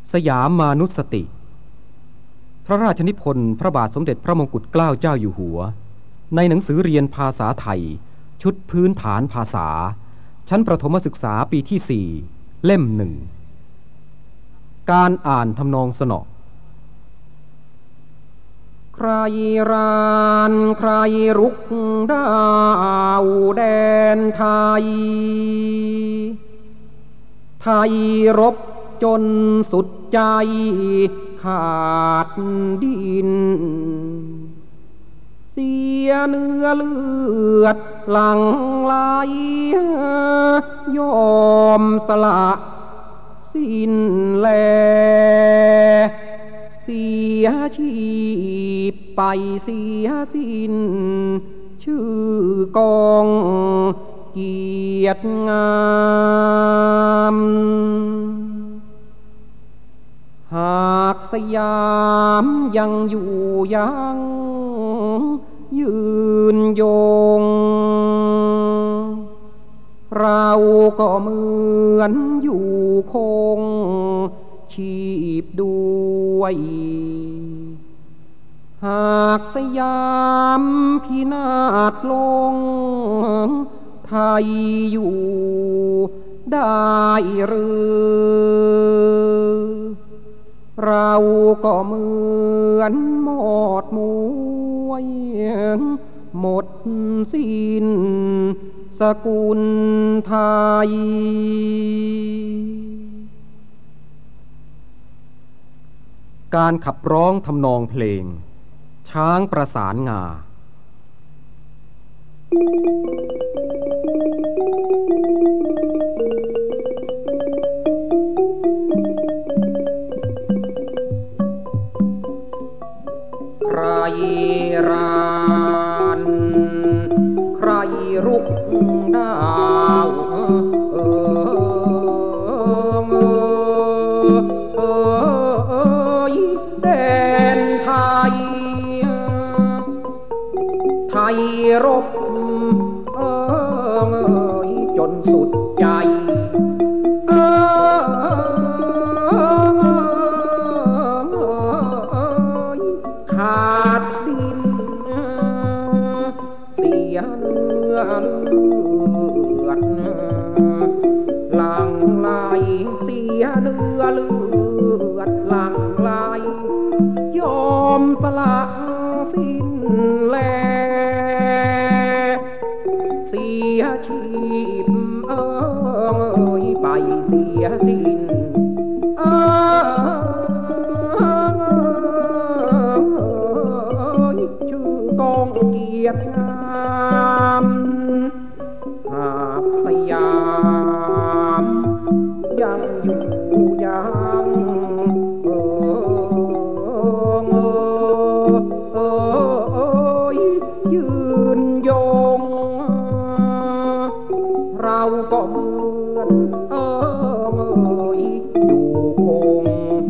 สยามมานุสติพระราชนิพนธ์พระบาทสมเด็จพระมงกุฎเกล้าเจ้าอยู่หัวในหนังสือเรียนภาษาไทยชุดพื้นฐานภาษาชั้นประถมศึกษาปีที่4เล่มหนึ่งการอ่านทำนองสนอใครรานใครรุกดาวแดนไทยไทยรบจนสุดใจขาดดินเสียเนื้อเลือดหลั่งไหลยอมสละสิ้นแลเสียชีพไปเสียสิ้นชื่อกองเกียรติงามหากสยามยังอยู่ยังยืนยงเราก็เหมือนอยู่คงชีพด้วยหากสยามพินาศลงไทยอยู่ได้หรือเราก็เหมือนหมดมวยหมดสิ้นสกุลไทยการขับร้องทำนองเพลงช้างประสานงาใครรานใครรุกดาวแดนไทยไทยรบจนสุดใจขาดดินเสียเลือดหลั่งไหลเสียเลือดหลั่งไหลยอมสละสิ้นแลเสียชีพไปเสียสิ้นชื่อกองเกียรติงามหากสยามยังอยู่ยังยืนยงเราก็เหมือนอยู่คง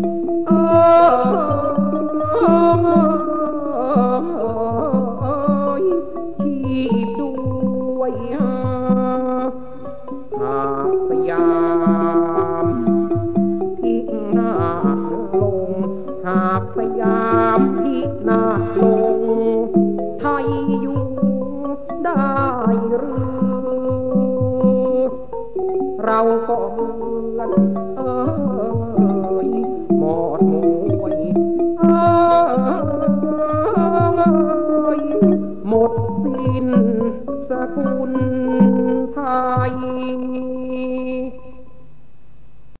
ชีพด้วยหากสยามพินาศลงหากสยามพินาศลงไทยอยู่ได้หรือเราก็เหมือนหมดมวยหมดสิ้นสกุลไทย